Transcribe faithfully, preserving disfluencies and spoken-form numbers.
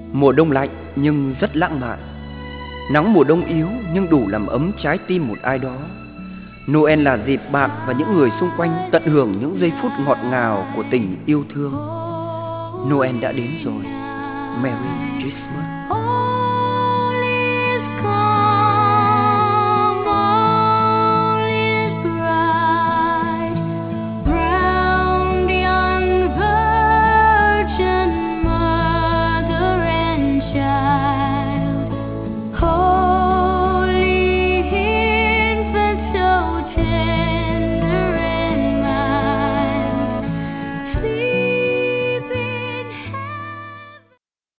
Mùa đông lạnh nhưng rất lãng mạn. Nắng mùa đông yếu nhưng đủ làm ấm trái tim một ai đó. Noel là dịp bạn và những người xung quanh tận hưởng những giây phút ngọt ngào của tình yêu thương. Noel đã đến rồi. Merry Christmas.